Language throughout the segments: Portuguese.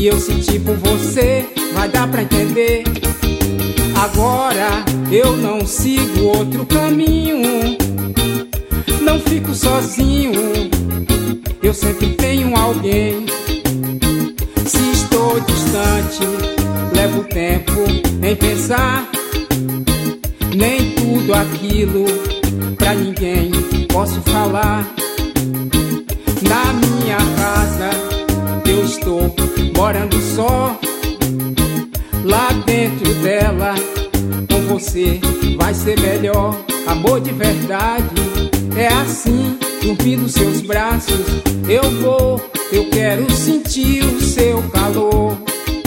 que eu senti por você, vai dar pra entender. Agora eu não sigo outro caminho, não fico sozinho, eu sempre tenho alguém. Se estou distante, levo tempo em pensar, nem tudo aquilo pra ninguém posso falar. Na minha casa eu estou morando só, lá dentro dela com você vai ser melhor. Amor de verdade é assim, dormir nos seus braços eu vou, eu quero sentir o seu calor.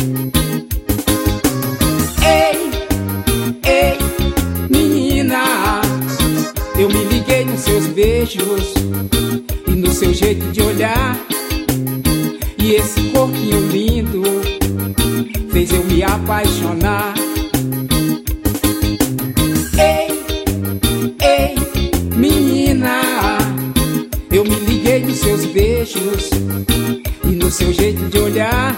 Ei, ei, menina, eu me liguei nos seus beijos e no seu jeito de olhar, e esse corpinho lindo fez eu me apaixonar. Ei, ei, menina, eu me liguei nos seus beijos e no seu jeito de olhar.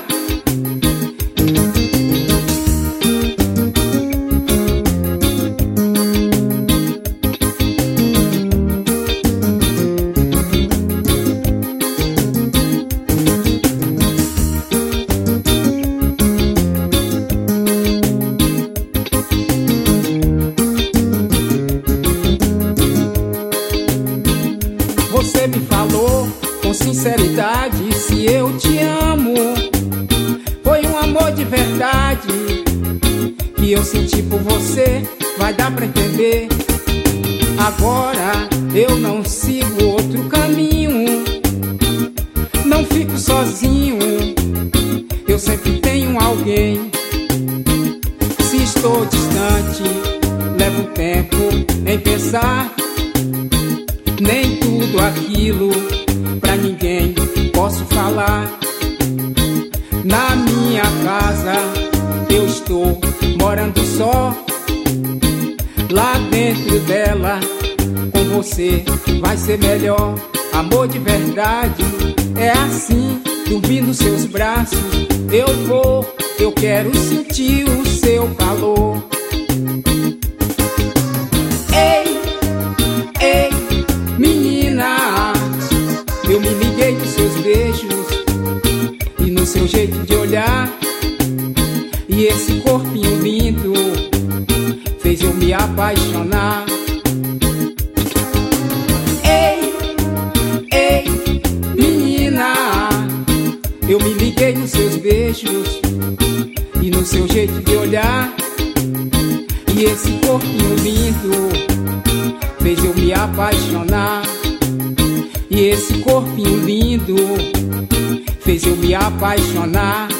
Você me falou com sinceridade, se eu te amo, foi um amor de verdade que eu senti por você, vai dar pra entender. Agora eu não sigo outro caminho, não fico sozinho, eu sempre tenho alguém. Se estou distante, levo tempo em pensar, nem tudo aquilo pra ninguém posso falar. Na minha casa eu estou morando só, lá dentro dela com você vai ser melhor. Amor de verdade é assim, dormir nos seus braços eu vou, eu quero sentir o seu calor. Ei, ei, menina, eu me liguei nos seus beijos e no seu jeito de olhar, e esse corpinho lindo fez eu me apaixonar. Ei, ei, menina, eu me liguei nos seus beijos e no seu jeito de olhar, e esse corpinho lindo fez eu me apaixonar. E esse corpinho lindo fez eu me apaixonar.